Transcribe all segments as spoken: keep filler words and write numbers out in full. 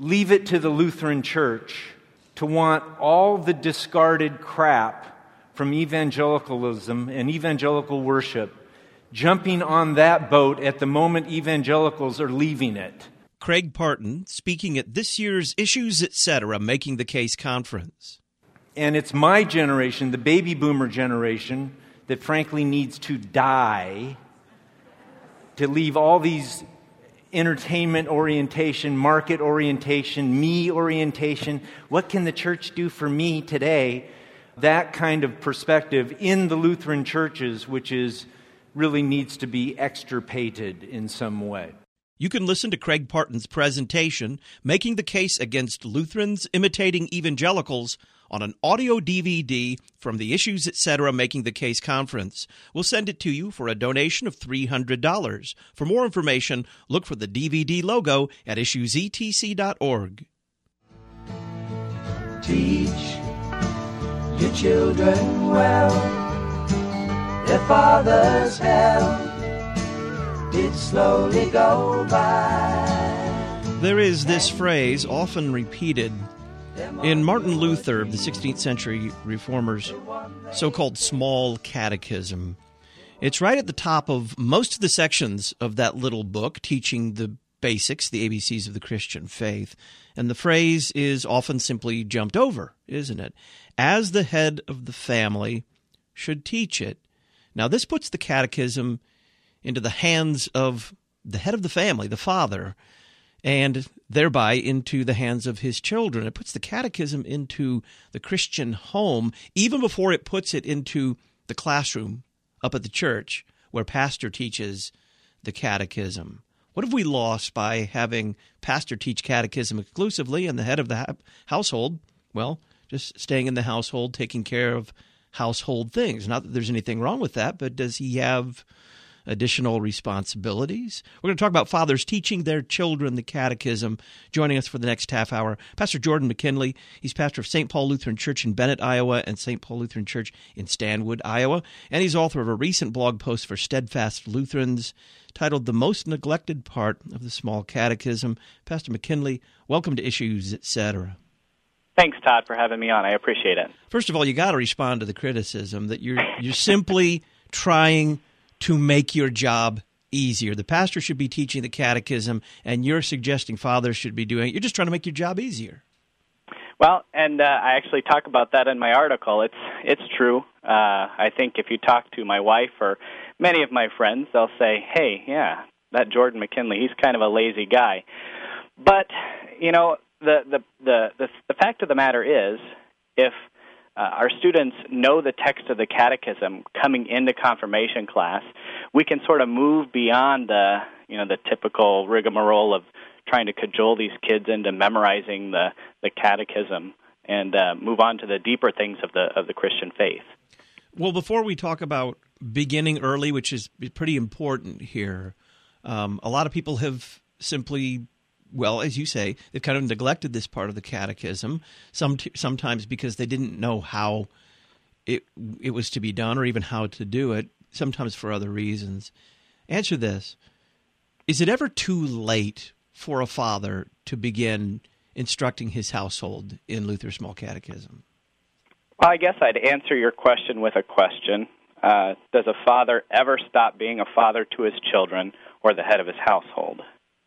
leave it to the Lutheran Church to want all the discarded crap from evangelicalism and evangelical worship jumping on that boat at the moment evangelicals are leaving it. Craig Parton speaking at this year's Issues Etc. Making the Case conference. And it's my generation, the baby boomer generation, that frankly needs to die to leave all these entertainment orientation, market orientation, me orientation. What can the church do for me today? That kind of perspective in the Lutheran churches, which is really needs to be extirpated in some way. You can listen to Craig Parton's presentation, Making the Case Against Lutherans Imitating Evangelicals, on an audio D V D from the Issues Etc. Making the Case conference. We'll send it to you for a donation of three hundred dollars. For more information, look for the D V D logo at issues e t c dot org. Teach your children well, their father's hell did slowly go by. There is this phrase often repeated in Martin Luther, the sixteenth century reformer's so-called small catechism. It's right at the top of most of the sections of that little book, teaching the basics, the A B Cs of the Christian faith. And the phrase is often simply jumped over, isn't it? As the head of the family should teach it. Now, this puts the catechism into the hands of the head of the family, the father, and thereby into the hands of his children. It puts the catechism into the Christian home, even before it puts it into the classroom up at the church where pastor teaches the catechism. What have we lost by having pastor teach catechism exclusively and the head of the ha- household, well, just staying in the household, taking care of household things? Not that there's anything wrong with that, but does he have additional responsibilities? We're going to talk about fathers teaching their children the catechism. Joining us for the next half hour, Pastor Jordan McKinley. He's pastor of Saint Paul Lutheran Church in Bennett, Iowa, and Saint Paul Lutheran Church in Stanwood, Iowa. And he's author of a recent blog post for Steadfast Lutherans titled The Most Neglected Part of the Small Catechism. Pastor McKinley, welcome to Issues Etc. Thanks, Todd, for having me on. I appreciate it. First of all, you got to respond to the criticism that you're you're simply trying to make your job easier. The pastor should be teaching the catechism, and you're suggesting fathers should be doing it. You're just trying to make your job easier. Well, and uh, I actually talk about that in my article. It's it's true. Uh, I think if you talk to my wife or many of my friends, they'll say, hey, yeah, that Jordan McKinley, he's kind of a lazy guy. But, you know, the the the, the, the fact of the matter is, if Uh, our students know the text of the catechism coming into confirmation class, we can sort of move beyond the, you know, the typical rigmarole of trying to cajole these kids into memorizing the, the catechism and uh, move on to the deeper things of the of the Christian faith. Well, before we talk about beginning early, which is pretty important here, um, a lot of people have simply, well, as you say, they've kind of neglected this part of the catechism, some t- sometimes because they didn't know how it it was to be done or even how to do it, sometimes for other reasons. Answer this. Is it ever too late for a father to begin instructing his household in Luther's Small Catechism? Well, I guess I'd answer your question with a question. Uh, does a father ever stop being a father to his children or the head of his household?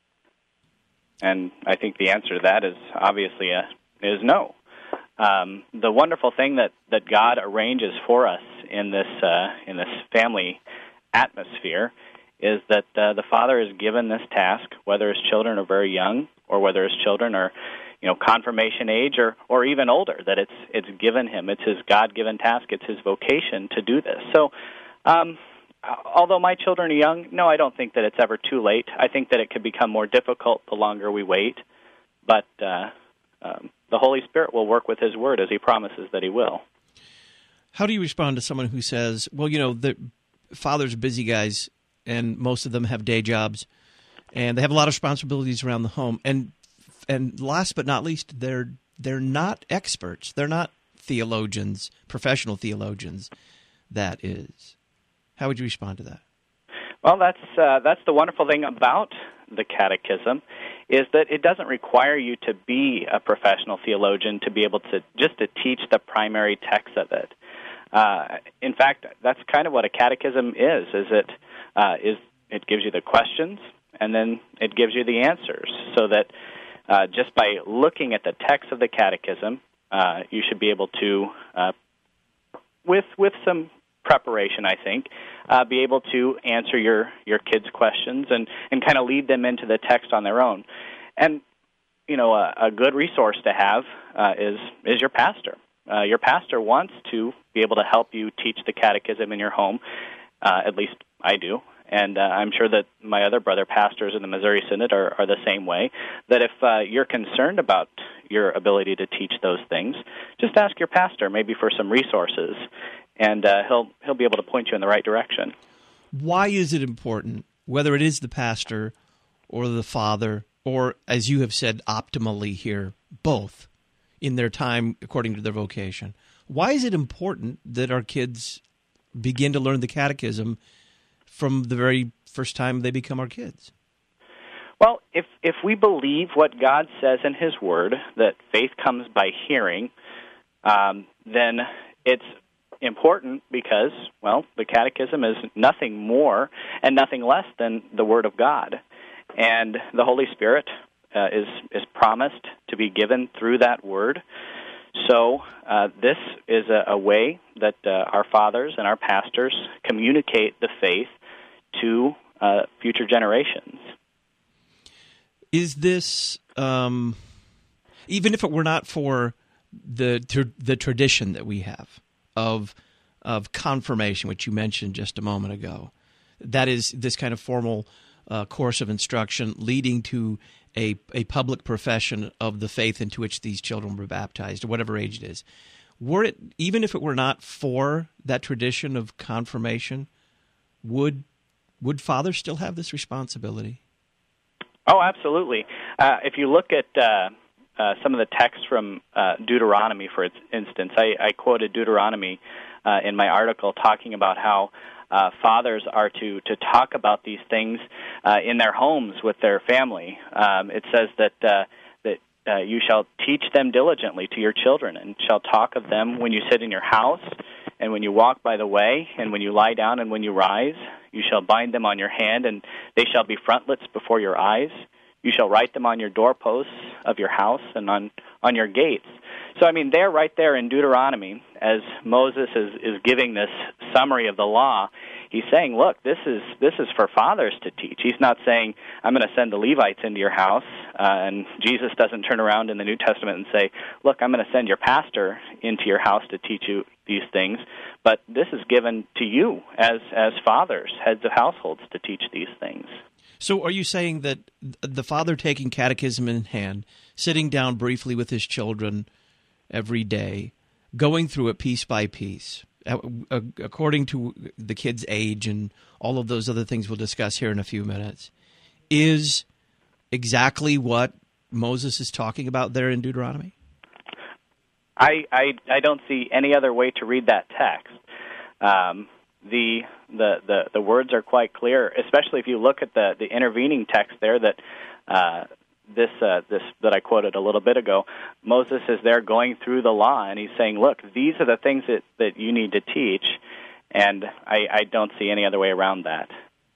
And I think the answer to that is obviously a, is no. Um, the wonderful thing that, that God arranges for us in this uh, in this family atmosphere is that uh, the father is given this task, whether his children are very young or whether his children are, you know, confirmation age or, or even older. That it's it's given him. It's his God-given task. It's his vocation to do this. So. Um, Although my children are young, no, I don't think that it's ever too late. I think that it could become more difficult the longer we wait. But uh, um, the Holy Spirit will work with His Word as He promises that He will. How do you respond to someone who says, well, you know, the fathers are busy guys, and most of them have day jobs, and they have a lot of responsibilities around the home. And and last but not least, they're they're not experts. They're not theologians, professional theologians, that is. How would you respond to that? Well, that's uh, that's the wonderful thing about the catechism is that it doesn't require you to be a professional theologian to be able to just to teach the primary text of it. Uh, in fact, that's kind of what a catechism is. Is it uh, is it gives you the questions and then it gives you the answers, so that uh, just by looking at the text of the catechism, uh, you should be able to, uh, with with some preparation, I think, uh, be able to answer your, your kids' questions and, and kind of lead them into the text on their own. And, you know, a, a good resource to have uh, is is your pastor. Uh, your pastor wants to be able to help you teach the catechism in your home, uh, at least I do. And uh, I'm sure that my other brother pastors in the Missouri Synod are, are the same way, that if uh, you're concerned about your ability to teach those things, just ask your pastor maybe for some resources, and uh, he'll he'll be able to point you in the right direction. Why is it important, whether it is the pastor or the father, or, as you have said optimally here, both, in their time according to their vocation, why is it important that our kids begin to learn the catechism from the very first time they become our kids? Well, if if we believe what God says in His Word, that faith comes by hearing, um, then it's important because, well, the catechism is nothing more and nothing less than the Word of God. And the Holy Spirit uh, is, is promised to be given through that Word. So uh, this is a, a way that uh, our fathers and our pastors communicate the faith to uh, future generations. Is this, um, even if it were not for the the tradition that we have of of confirmation, which you mentioned just a moment ago, that is this kind of formal uh, course of instruction leading to a a public profession of the faith into which these children were baptized, or whatever age it is. Were it, even if it were not for that tradition of confirmation, would would fathers still have this responsibility? Oh, absolutely. Uh, if you look at uh, uh, some of the texts from uh, Deuteronomy, for instance, I, I quoted Deuteronomy uh, in my article talking about how uh, fathers are to, to talk about these things uh, in their homes with their family. Um, it says that uh, that uh, you shall teach them diligently to your children, and shall talk of them when you sit in your house, and when you walk by the way, and when you lie down, and when you rise. You shall bind them on your hand, and they shall be frontlets before your eyes. You shall write them on your doorposts of your house and on, on your gates. So, I mean, they're right there in Deuteronomy, as Moses is, is giving this summary of the law. He's saying, look, this is this is for fathers to teach. He's not saying, I'm going to send the Levites into your house, uh, and Jesus doesn't turn around in the New Testament and say, look, I'm going to send your pastor into your house to teach you these things. But this is given to you as as fathers, heads of households, to teach these things. So are you saying that the father taking catechism in hand, sitting down briefly with his children every day, going through it piece by piece, according to the kid's age and all of those other things we'll discuss here in a few minutes, is exactly what Moses is talking about there in Deuteronomy? I, I, I don't see any other way to read that text. Um, the, the the the words are quite clear, especially if you look at the, the intervening text there that uh, this uh, this that I quoted a little bit ago. Moses is there going through the law, and he's saying, "Look, these are the things that, that you need to teach," and I, I don't see any other way around that.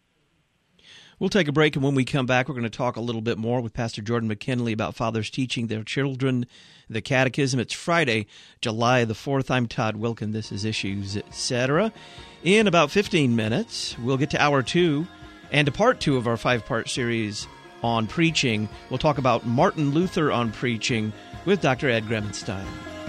We'll take a break, and when we come back, we're going to talk a little bit more with Pastor Jordan McKinley about fathers teaching their children the catechism. It's Friday, July the fourth. I'm Todd Wilkin. This is Issues, et cetera. In about fifteen minutes, we'll get to hour two and to part two of our five-part series on preaching. We'll talk about Martin Luther on preaching with Doctor Ed Gremenstein.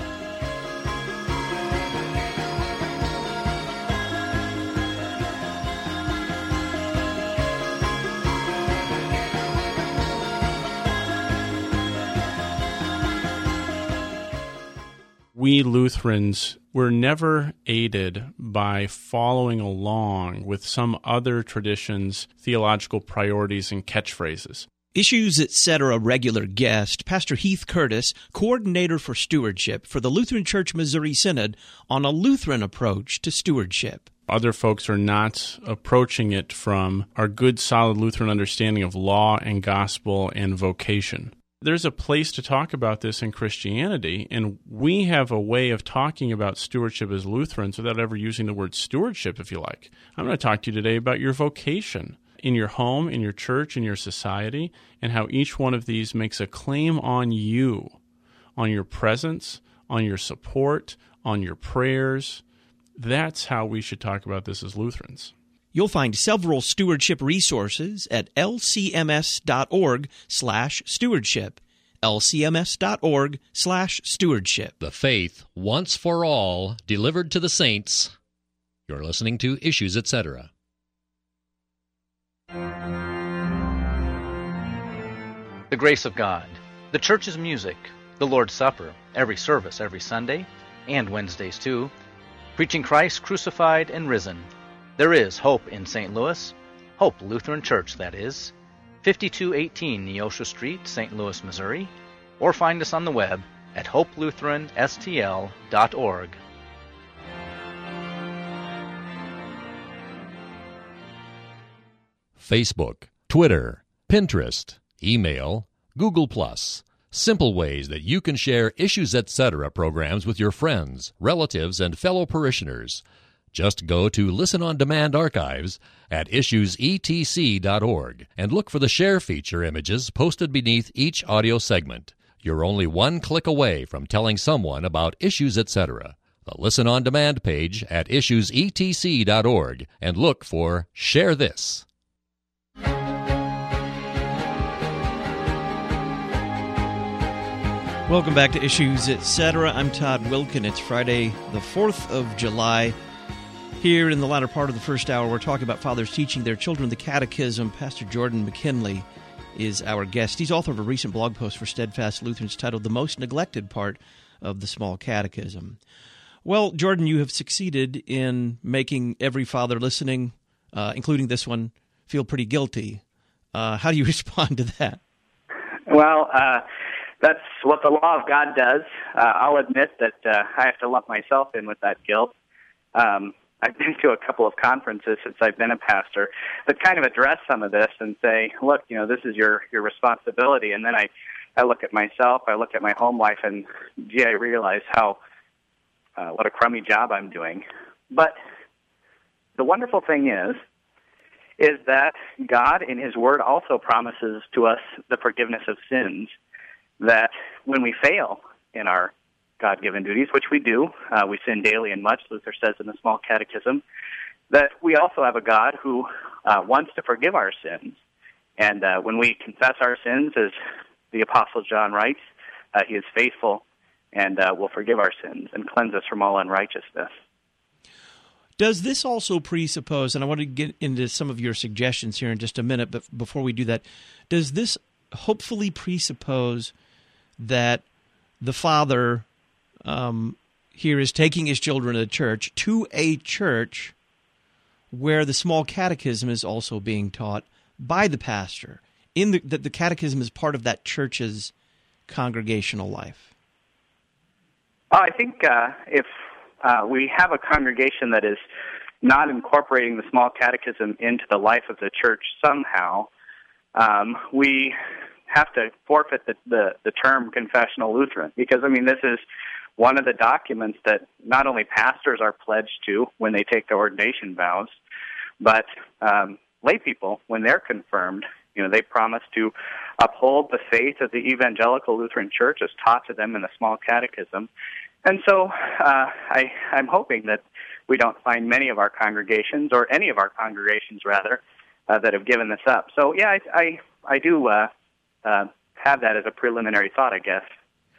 We Lutherans were never aided by following along with some other tradition's theological priorities and catchphrases. Issues, et cetera. Regular guest, Pastor Heath Curtis, coordinator for stewardship for the Lutheran Church Missouri Synod, on a Lutheran approach to stewardship. Other folks are not approaching it from our good, solid Lutheran understanding of law and gospel and vocation. There's a place to talk about this in Christianity, and we have a way of talking about stewardship as Lutherans without ever using the word stewardship, if you like. I'm going to talk to you today about your vocation in your home, in your church, in your society, and how each one of these makes a claim on you, on your presence, on your support, on your prayers. That's how we should talk about this as Lutherans. You'll find several stewardship resources at lcms.org slash stewardship. lcms.org slash stewardship. The faith, once for all, delivered to the saints. You're listening to Issues, et cetera. The grace of God, the church's music, the Lord's Supper, every service every Sunday, and Wednesdays too, preaching Christ crucified and risen. There is hope in Saint Louis, Hope Lutheran Church, that is, fifty-two eighteen Neosho Street, Saint Louis, Missouri, or find us on the web at hope lutheran s t l dot org. Facebook, Twitter, Pinterest, email, Google Plus. Simple ways that you can share Issues, et cetera programs with your friends, relatives, and fellow parishioners. Just go to Listen on Demand archives at issues e t c dot org and look for the share feature images posted beneath each audio segment. You're only one click away from telling someone about Issues, et cetera. The Listen on Demand page at issues e t c dot org and look for Share This. Welcome back to Issues, et cetera. I'm Todd Wilkin. It's Friday, the fourth of July. Here in the latter part of the first hour, we're talking about fathers teaching their children the catechism. Pastor Jordan McKinley is our guest. He's author of a recent blog post for Steadfast Lutherans titled The Most Neglected Part of the Small Catechism. Well, Jordan, you have succeeded in making every father listening, uh, including this one, feel pretty guilty. Uh, how do you respond to that? Well, uh, that's what the law of God does. Uh, I'll admit that uh, I have to lump myself in with that guilt. Um, I've been to a couple of conferences since I've been a pastor that kind of address some of this and say, look, you know, this is your, your responsibility. And then I, I look at myself, I look at my home life, and, gee, I realize how, uh, what a crummy job I'm doing. But the wonderful thing is, is that God in His Word also promises to us the forgiveness of sins, that when we fail in our God-given duties, which we do, uh, we sin daily and much, Luther says in the Small Catechism, that we also have a God who uh, wants to forgive our sins. And uh, when we confess our sins, as the Apostle John writes, uh, He is faithful and uh, will forgive our sins and cleanse us from all unrighteousness. Does this also presuppose, and I want to get into some of your suggestions here in just a minute, but before we do that, does this hopefully presuppose that the father um, here is taking his children to church, to a church where the Small Catechism is also being taught by the pastor, in the, that the catechism is part of that church's congregational life? Well, I think uh, if uh, we have a congregation that is not incorporating the Small Catechism into the life of the church somehow, um, we have to forfeit the, the, the term confessional Lutheran, because, I mean, this is one of the documents that not only pastors are pledged to when they take their ordination vows, but um, lay people, when they're confirmed, you know, they promise to uphold the faith of the Evangelical Lutheran Church as taught to them in the Small Catechism. And so uh, I, I'm hoping that we don't find many of our congregations, or any of our congregations, rather, uh, that have given this up. So, yeah, I, I, I do uh, uh, have that as a preliminary thought, I guess.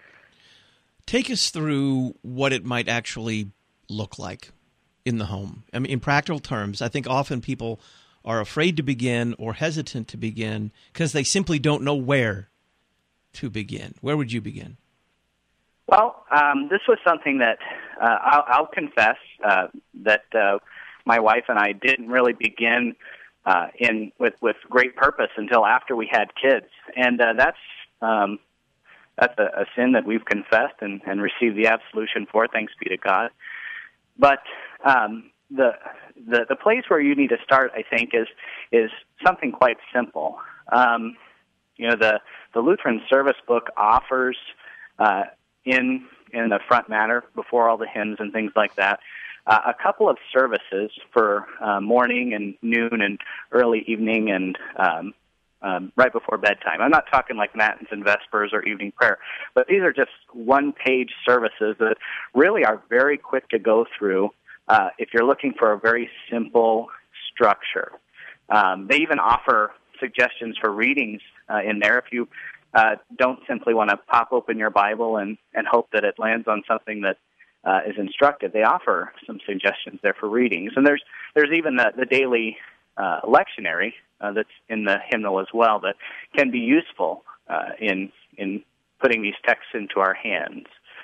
Take us through what it might actually look like in the home. I mean, in practical terms, I think often people are afraid to begin or hesitant to begin because they simply don't know where to begin. Where would you begin? Well, um, this was something that uh, I'll, I'll confess uh, that uh, my wife and I didn't really begin uh, in with, with great purpose until after we had kids, and uh, that's um, that's a, a sin that we've confessed and, and received the absolution for. Thanks be to God. But um, the the the place where you need to start, I think, is is something quite simple. Um, you know, the the Lutheran Service Book offers uh, in in the front matter before all the hymns and things like that, uh, a couple of services for uh, morning and noon and early evening and um, um, right before bedtime. I'm not talking like matins and vespers or evening prayer, but these are just one-page services that really are very quick to go through uh, if you're looking for a very simple structure. Um, they even offer suggestions for readings uh, in there if you uh, don't simply want to pop open your Bible and, and hope that it lands on something that uh, is instructive. They offer some suggestions there for readings. And there's there's even the, the daily uh, lectionary uh, that's in the hymnal as well that can be useful uh, in in putting these texts into our hands.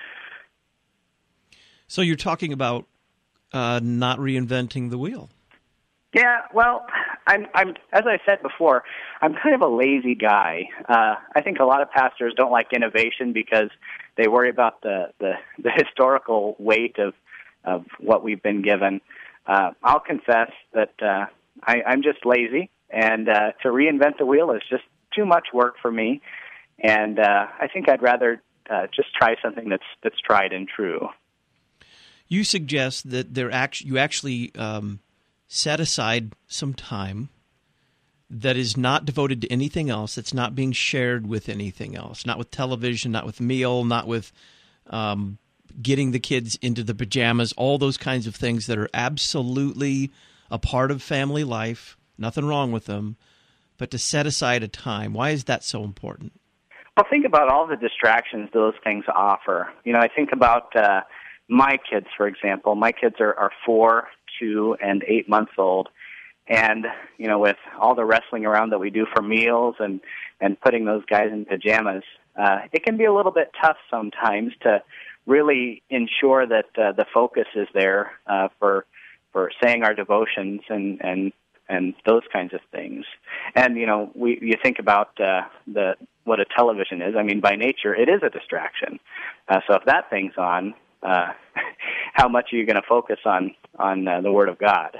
So you're talking about uh, not reinventing the wheel. Yeah, well, I'm, I'm, as I said before, I'm kind of a lazy guy. Uh, I think a lot of pastors don't like innovation because they worry about the, the, the historical weight of, of what we've been given. Uh, I'll confess that uh, I, I'm just lazy, and uh, to reinvent the wheel is just too much work for me. And uh, I think I'd rather uh, just try something that's that's tried and true. You suggest that there act- you actually um, set aside some time that is not devoted to anything else, that's not being shared with anything else, not with television, not with meal, not with um, getting the kids into the pajamas, all those kinds of things that are absolutely a part of family life, nothing wrong with them, but to set aside a time. Why is that so important? Well, think about all the distractions those things offer. You know, I think about uh, my kids, for example. My kids are, are four, two, and eight months old. And, you know, with all the wrestling around that we do for meals and, and putting those guys in pajamas, uh, it can be a little bit tough sometimes to really ensure that uh, the focus is there uh, for for saying our devotions and, and and those kinds of things. And, you know, we you think about uh, the what a television is. I mean, by nature, it is a distraction. Uh, so if that thing's on, uh, how much are you going to focus on, on uh, the Word of God?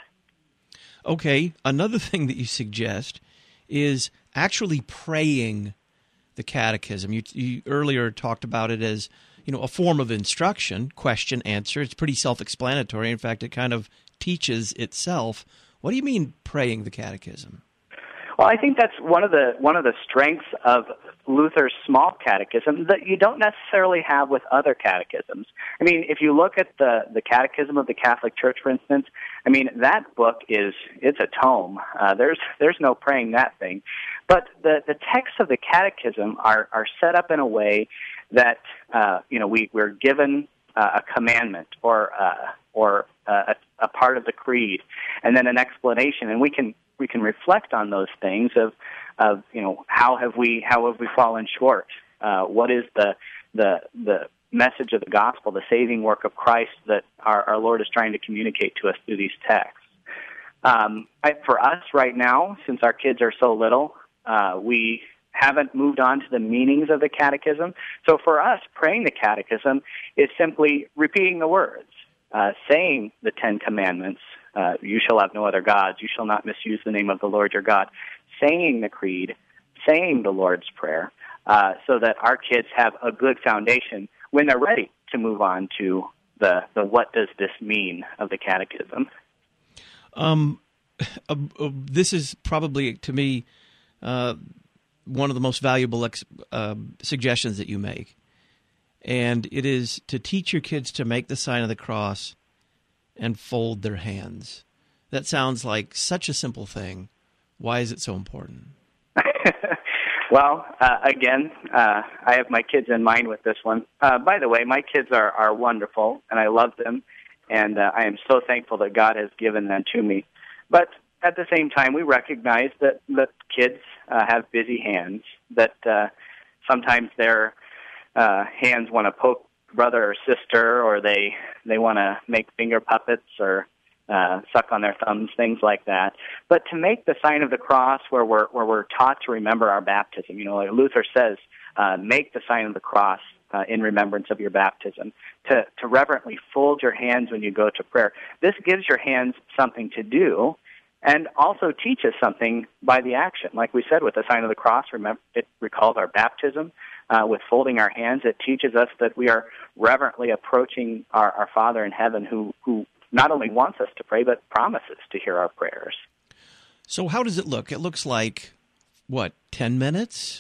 Okay, another thing that you suggest is actually praying the catechism. You, you earlier talked about it as, you know, a form of instruction, question, answer. It's pretty self-explanatory. In fact, it kind of teaches itself. What do you mean praying the catechism? Well, I think that's one of the one of the strengths of Luther's small catechism that you don't necessarily have with other catechisms. I mean, if you look at the, the Catechism of the Catholic Church, for instance, I mean, that book is it's a tome. Uh, there's there's no praying that thing. But the, the texts of the catechism are, are set up in a way that, uh, you know, we, we're given uh, a commandment or uh, or uh, a, a part of the creed and then an explanation, and we can we can reflect on those things of, of you know, how have we how have we fallen short? Uh, what is the the the message of the gospel, the saving work of Christ that our, our Lord is trying to communicate to us through these texts? Um, I, for us right now, since our kids are so little, uh, we haven't moved on to the meanings of the catechism. So for us, praying the catechism is simply repeating the words, uh, saying the Ten Commandments. Uh, you shall have no other gods. You shall not misuse the name of the Lord your God. Saying the creed, saying the Lord's Prayer, uh, so that our kids have a good foundation when they're ready to move on to the, the what does this mean of the catechism. Um, uh, uh, this is probably, to me, uh, one of the most valuable ex- uh, suggestions that you make. And it is to teach your kids to make the sign of the cross and fold their hands. That sounds like such a simple thing. Why is it so important? Well, uh, again, uh, I have my kids in mind with this one. Uh, by the way, my kids are, are wonderful, and I love them, and uh, I am so thankful that God has given them to me. But at the same time, we recognize that, that kids uh, have busy hands, that uh, sometimes their uh, hands want to poke brother or sister, or they they want to make finger puppets or uh, suck on their thumbs, things like that. But to make the sign of the cross, where we're where we're taught to remember our baptism, you know, like Luther says, uh, make the sign of the cross uh, in remembrance of your baptism, to, to reverently fold your hands when you go to prayer. This gives your hands something to do and also teaches something by the action. Like we said, with the sign of the cross, remember, it recalls our baptism. Uh, with folding our hands, it teaches us that we are reverently approaching our, our Father in heaven who, who not only wants us to pray, but promises to hear our prayers. So how does it look? It looks like, what, ten minutes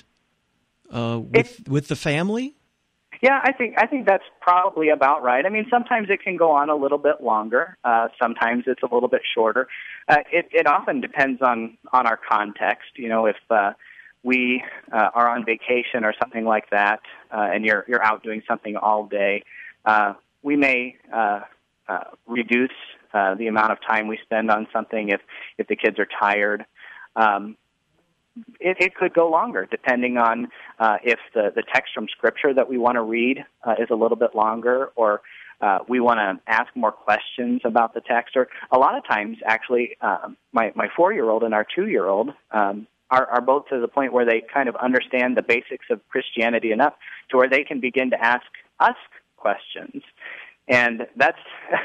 uh, with it, with the family? Yeah, I think I think that's probably about right. I mean, sometimes it can go on a little bit longer. Uh, sometimes it's a little bit shorter. Uh, it, it often depends on, on our context. You know, if uh, we uh, are on vacation or something like that, uh, and you're you're out doing something all day, uh, we may uh, uh, reduce uh, the amount of time we spend on something if if the kids are tired. Um, It, it could go longer, depending on uh, if the, the text from Scripture that we want to read uh, is a little bit longer, or uh, we want to ask more questions about the text. Or a lot of times, actually, uh, my, my four-year-old and our two-year-old um, are, are both to the point where they kind of understand the basics of Christianity enough to where they can begin to ask us questions. And that's,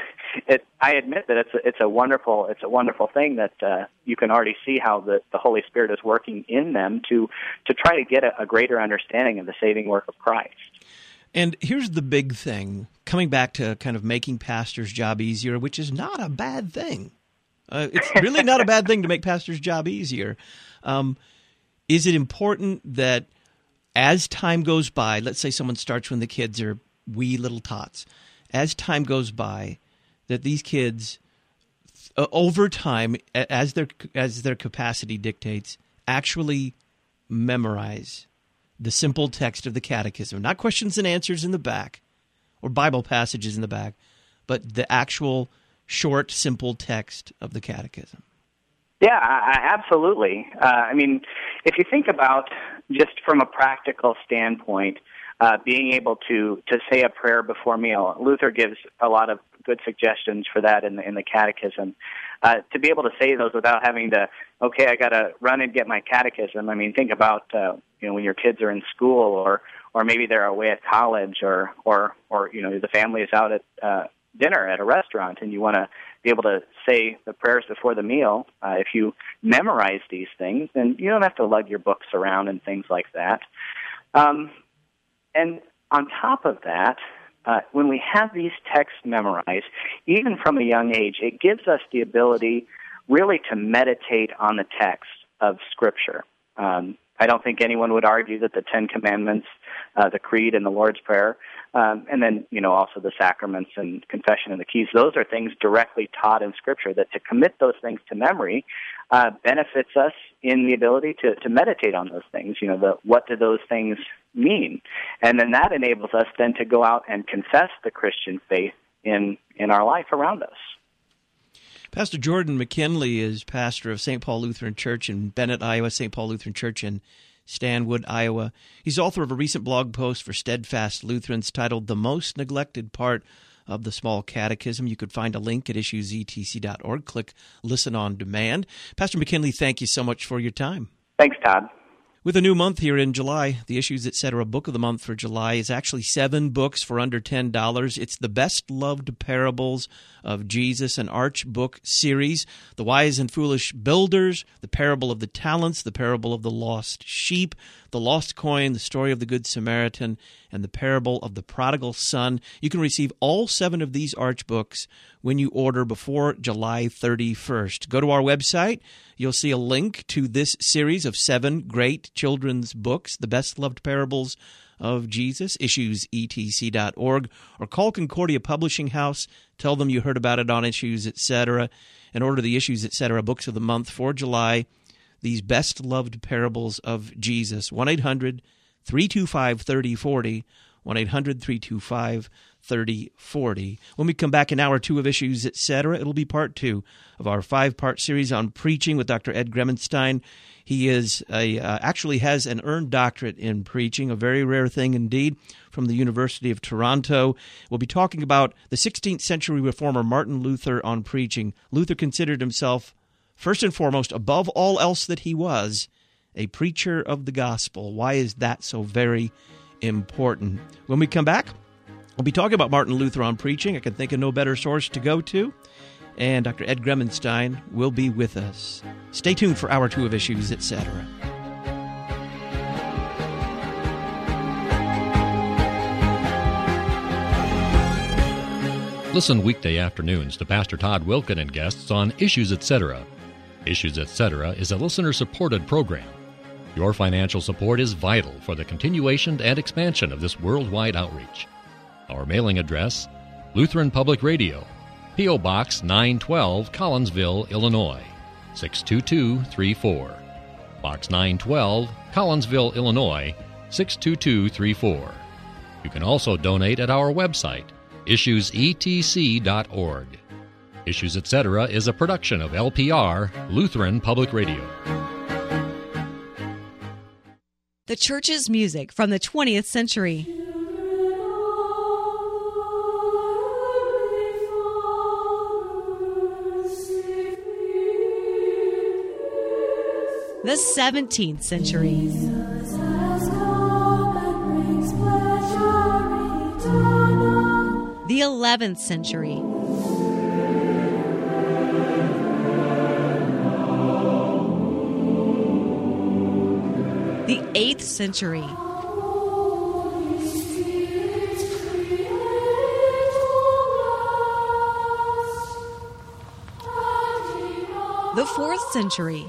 it, I admit that it's a, it's a wonderful it's a wonderful thing that uh, you can already see how the, the Holy Spirit is working in them to to try to get a, a greater understanding of the saving work of Christ. And here's the big thing, coming back to kind of making pastors' job easier, which is not a bad thing. Uh, it's really not a bad thing to make pastors' job easier. Um, is it important that as time goes by, let's say someone starts when the kids are wee little tots, as time goes by, that these kids, uh, over time, as their as their capacity dictates, actually memorize the simple text of the catechism, not questions and answers in the back or Bible passages in the back, but the actual short, simple text of the catechism? Yeah, I, I, absolutely. Uh, I mean, if you think about just from a practical standpoint, Uh, being able to, to say a prayer before meal. Luther gives a lot of good suggestions for that in the, in the catechism. Uh, to be able to say those without having to, okay, I got to run and get my catechism. I mean, think about uh, you know when your kids are in school, or or maybe they're away at college, or or or you know the family is out at uh, dinner at a restaurant, and you want to be able to say the prayers before the meal. Uh, if you memorize these things, then you don't have to lug your books around and things like that. Um, And on top of that, uh, when we have these texts memorized, even from a young age, it gives us the ability really to meditate on the text of Scripture. Um, I don't think anyone would argue that the Ten Commandments, uh, the Creed, and the Lord's Prayer, um, and then, you know, also the sacraments and confession and the keys, those are things directly taught in Scripture, that to commit those things to memory uh, benefits us in the ability to, to meditate on those things. You know, the, what do those things mean? And then that enables us then to go out and confess the Christian faith in, in our life around us. Pastor Jordan McKinley is pastor of Saint Paul Lutheran Church in Bennett, Iowa, Saint Paul Lutheran Church in Stanwood, Iowa. He's author of a recent blog post for Steadfast Lutherans titled The Most Neglected Part of the Small Catechism. You could find a link at issues e t c dot org. Click Listen on Demand. Pastor McKinley, thank you so much for your time. Thanks, Todd. With a new month here in July, the Issues Etc. Book of the Month for July is actually seven books for under ten dollars. It's the best-loved parables of Jesus, an arch book series, The Wise and Foolish Builders, The Parable of the Talents, The Parable of the Lost Sheep, The Lost Coin, The Story of the Good Samaritan, and The Parable of the Prodigal Son. You can receive all seven of these arch books when you order before July thirty-first. Go to our website. You'll see a link to this series of seven great children's books, The Best-Loved Parables of Jesus, issues e t c dot org, or call Concordia Publishing House. Tell them you heard about it on Issues Etc. and order the Issues Etc. Books of the Month for July, these best-loved parables of Jesus. one eight hundred three two five three oh four oh, one eight hundred three two five thirty forty. When we come back in hour two of Issues Etc., it'll be part two of our five-part series on preaching with Doctor Ed Gremenstein. He is a uh, actually has an earned doctorate in preaching, a very rare thing indeed, from the University of Toronto. We'll be talking about the sixteenth century reformer Martin Luther on preaching. Luther considered himself, first and foremost, above all else that he was, a preacher of the gospel. Why is that so very important. When we come back, we'll be talking about Martin Luther on preaching. I can think of no better source to go to. And Doctor Ed Gremenstein will be with us. Stay tuned for Hour Two of Issues, et cetera. Listen weekday afternoons to Pastor Todd Wilken and guests on Issues, et cetera. Issues, et cetera is a listener-supported program. Your financial support is vital for the continuation and expansion of this worldwide outreach. Our mailing address, Lutheran Public Radio, P O. Box nine twelve, Collinsville, Illinois, six two two three four. Box nine twelve, Collinsville, Illinois, six two two three four. You can also donate at our website, issues e t c dot org. Issues, et cetera is a production of L P R, Lutheran Public Radio. The church's music from the twentieth century. The seventeenth century. The eleventh century. The eighth century. The fourth century.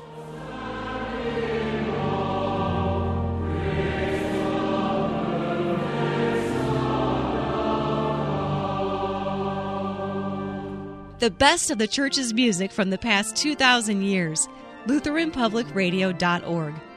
The best of the church's music from the past two thousand years. Lutheran Public Radio dot org.